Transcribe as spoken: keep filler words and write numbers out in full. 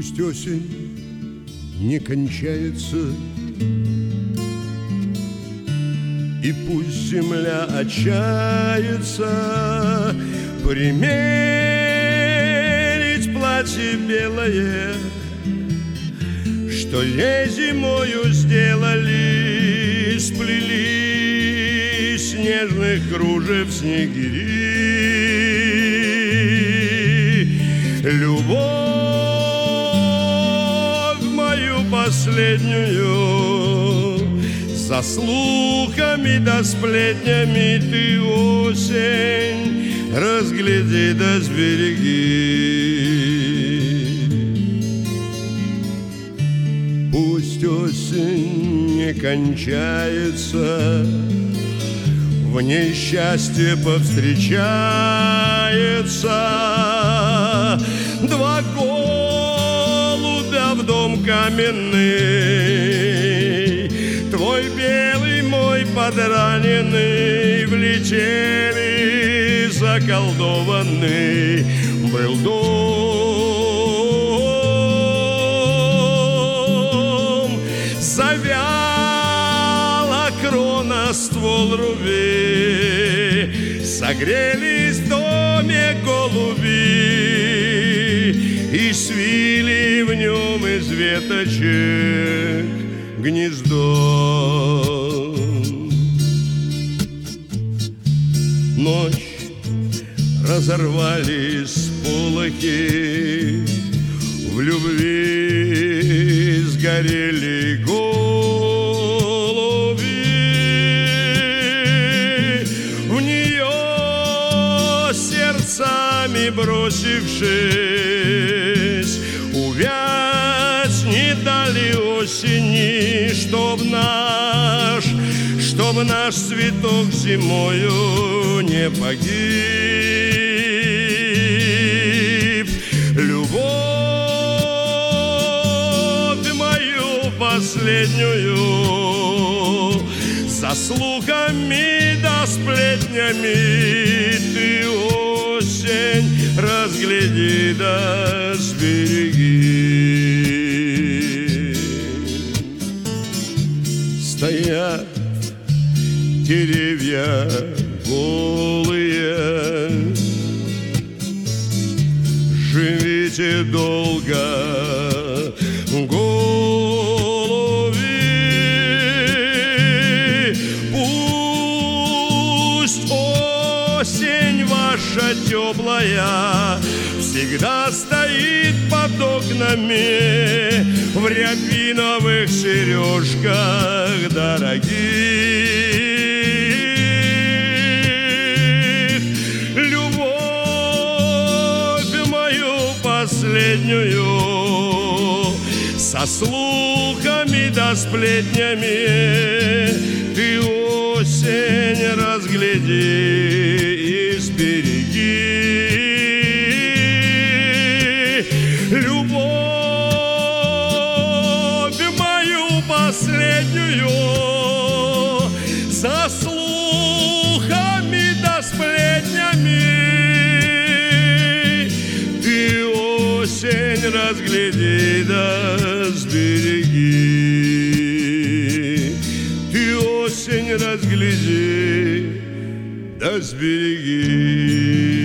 Пусть осень не кончается, и пусть земля отчается примерить платье белое, что ей зимою сделали, сплели снежных кружев снегири. Любовь мою последнюю, за слухами да сплетнями ты, осень, разгляди да сбереги. Пусть осень не кончается, в ней счастье повстречается. Два голубя в дом каменный, твой белый, мой подраненный, влетели заколдованный был дом. Завяла крона, ствол руби, согрелись в доме голуби и свили в нем из веточек гнездо. Ночь разорвали сполохи, в любви сгорели голуби, в нее сердцами бросившись, увязь не дали осени, чтоб наш, чтоб наш цветок зимою не погиб. Любовь мою последнюю, за слухами да сплетнями ты, осень, разгляди да сбереги. Стоят деревья голые, живите долго, голуби. Пусть осень ваша теплая всегда стоит под окнами в рябиновых сережках дорогих. Любовь мою последнюю, со слухами да сплетнями ты, осень, разгляди и сбереги. Любовь мою последнюю, за слухами да сплетнями ты, осень, разгляди да сбереги. Ты, осень, разгляди да сбереги.